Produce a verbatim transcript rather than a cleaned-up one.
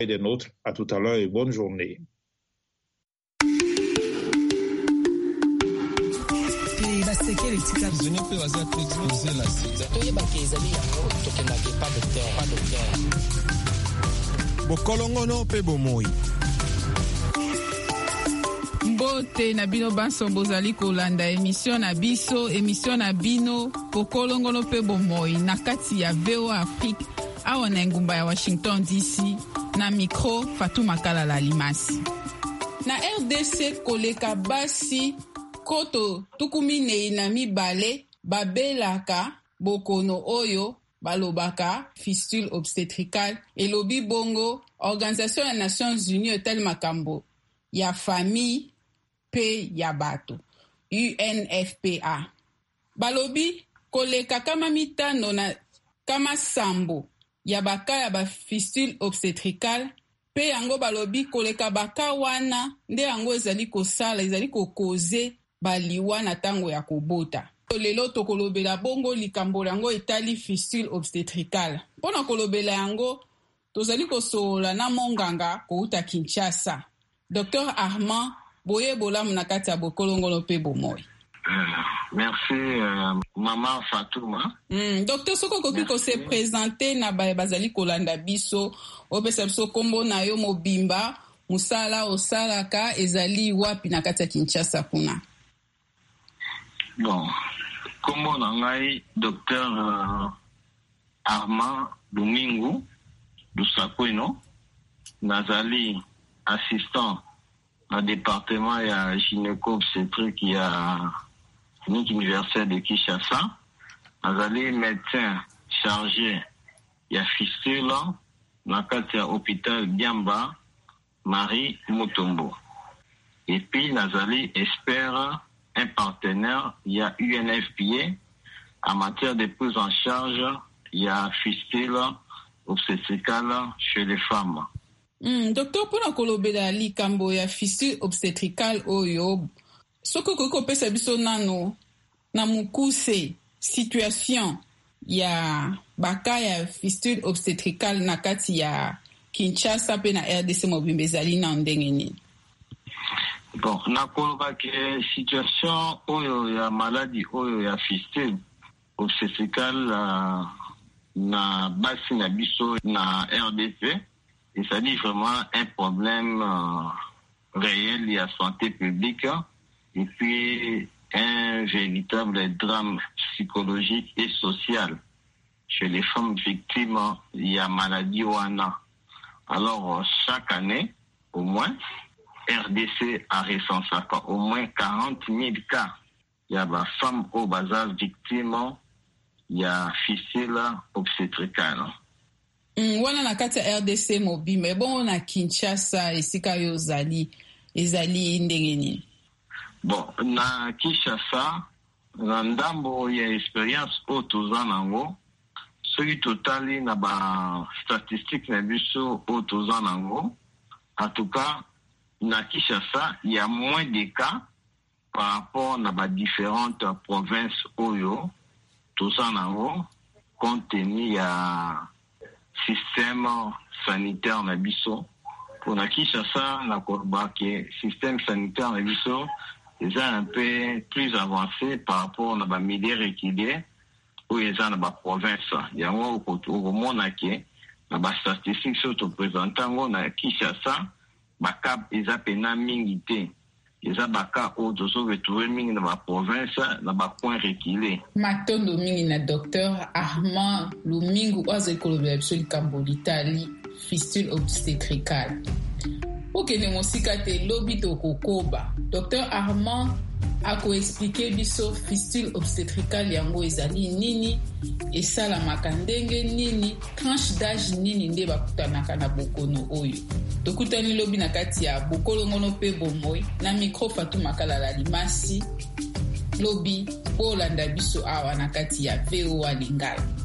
Et des nôtres, à tout à l'heure et bonne journée. Bokolongono pe bomoi. Mbote na bino banso bozali kolanda émission na biso émission na bino Bokolongono pe bomoi na kati ya V O A Afrique awa na ngumba ya Washington D C na micro Fatou Makala Limasi. Na R D C koleka basi koto tukumi nei na mibale babelaka bokono oyo balobaka fistule obstétricale elobi bongo Organisation des Nations Unies etal makambo ya famille pe ya bato U N F P A. Balobi koleka kama mitano na kama sambo ya baka ya ba fistule obstétricale pe yango balobi koleka baka wana nde yango ezali kosala ezali kokoze baliwa na tango ya kobota. Lelo tokolobela bongo likambo yango etali fistule obstétricale. Pona kolobela yango tozali kosola na monganga kouta Kinshasa. Docteur Armand Boye Bolamu na kati ya Bokolongono pe bomoi. Euh, merci euh, Maman Fatouma. Mm, Docteur Soko koki ko se présenter na ba bazali kolanda biso opesa biso kombo na yo mobimba musala osalaka ezali wapi na kati ya Kinshasa kuna. Bon, kombo na ngai Docteur euh, Armand Domingo Dusakweno nazali assistant au département ya gynéco-obstétrique ya clinique universitaire de Kinshasa. Nazali médecin chargé ya fistule na kati ya hôpital Biamba Marie Mutombo. Et puis nazali expert un partenaire ya U N F P A en matière de prise en charge ya fistule obstétricale chez les femmes. Mm, docteur, pona kolobela likambo ya fistule obstétricale oyo soko koko pesa biso nano na mukuse situation ya baka ya fistule obstétricale na kati ya Kinshasa pe na R D C mobimbe zali na ndenge nini? Bon, na koloba ke situation oyo ya maladie oyo ya fistule obstétricale uh, na basi na biso na R D C. Et ça dit vraiment un problème euh, réel de la santé publique et puis un véritable drame psychologique et social chez les femmes victimes de la maladie wana. Alors chaque année, au moins, R D C a recensé au moins quarante mille cas. Il y a des femmes au bas victimes, il y a fistule obstétricale. Mm, wana na kati ya R D C mobimbe bon na Kinshasa esika yo zali ezali ndenge nini? Bon, na Kinshasa na ndambo ya experience o toza nango soki totali na ba statistique na biso o toza nango en tout cas na Kinshasa il y a moins de cas par rapport na ba différentes provinces oyo toza nango compte tenu ya système sanitaire na biso. Pour na Kinshasa na koloba ke système sanitaire na biso est un peu plus avancé par rapport na ba milieu reculé ou eza na ba province. Yango okomona ke na ba statistiques surtout présentango na Kinshasa ba cap eza pena mingi te. Eza baka o dozo retrouver mingi na ba province na ba coin reculé. Matondo mingi na docteur Armand Lumingu ozo kolobela biso likambo litali fistule obstétricale. Okene mosika te lobi to kokoba. Docteur Armand ako expliquer biso fistule obstétricale yango ezali nini esalamaka ndenge nini tranche d'âge nini nde bakutanaka na bokono oyo. Tokutani lobi na kati ya Bokolongono pe bomoi na micro Fatou Makala Limasi lobi Olanda biso awa na kati ya V O A Lingala.